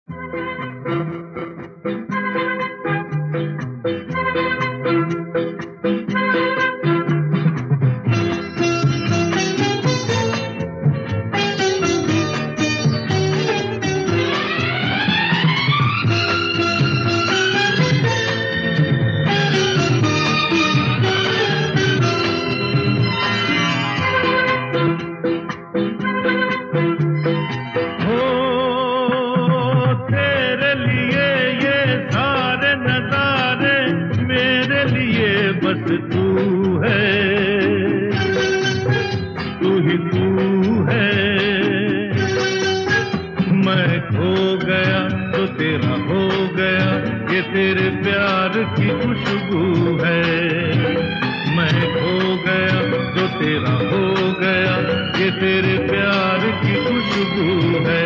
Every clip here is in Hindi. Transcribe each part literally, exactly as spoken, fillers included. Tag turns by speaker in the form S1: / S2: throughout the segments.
S1: बस तू है, तू ही तू है। मैं खो गया तो तेरा हो गया, ये तेरे प्यार की खुशबू है। मैं खो गया तो तेरा हो गया, ये तेरे प्यार की खुशबू है।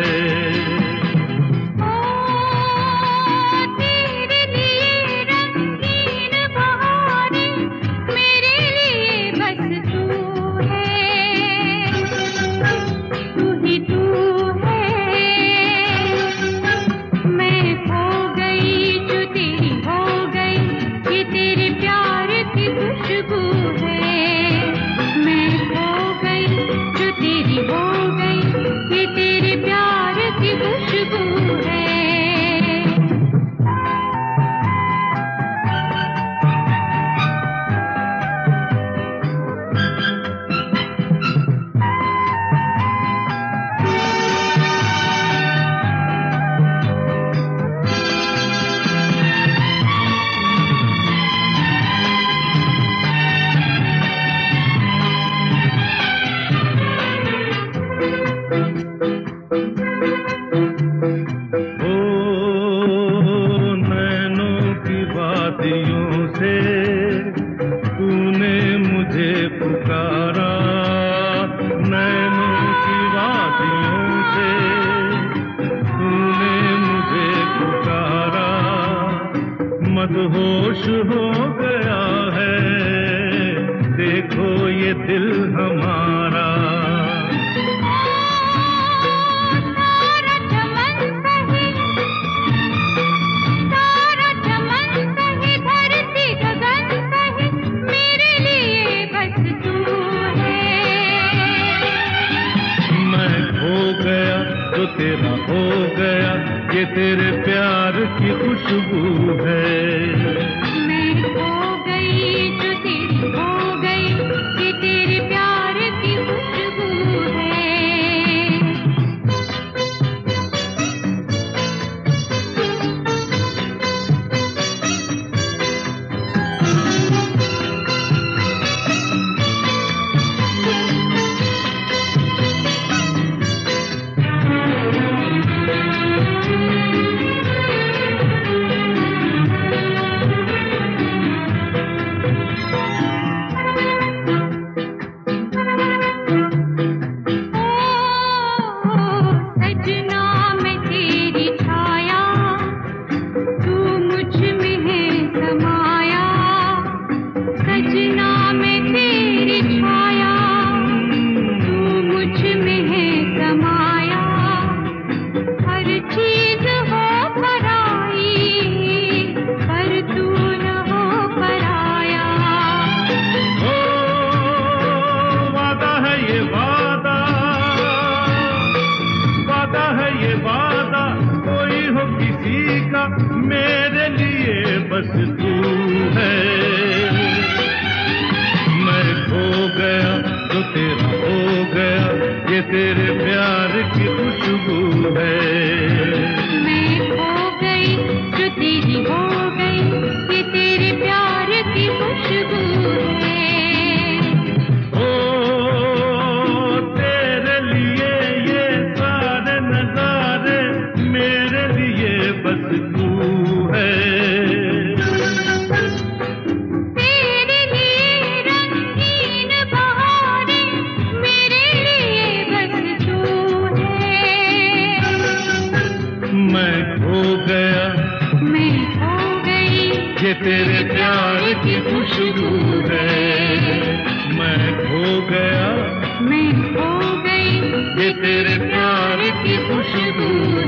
S1: से तूने मुझे पुकारा, नैनों की वादियों से तूने मुझे पुकारा। मदहोश हो गया है, देखो ये दिल हमारा। तो तेरा हो गया, ये तेरे प्यार की खुशबू है।
S2: मैं खो गई जो तेरी हो गई, ये तेरे प्यार की खुशबू है।
S1: मेरे लिए बस तू है। मैं खो गया तो तेरा हो गया, ये तेरे प्यार की खुशबू है।
S2: मैं खो गई जो तेरी हो गई, ये तेरे प्यार की खुशबू है।
S1: ओ तेरे लिए ये सारे नजारे, मेरे लिए बस तू है।
S2: तेरे लिए रंगीन बहारें, मेरे लिए बस तू है।
S1: मैं खो गया,
S2: मैं खो गई,
S1: ये तेरे प्यार की खुशबू है। मैं खो गया,
S2: मैं खो गई,
S1: ये तेरे प्यार की खुशबू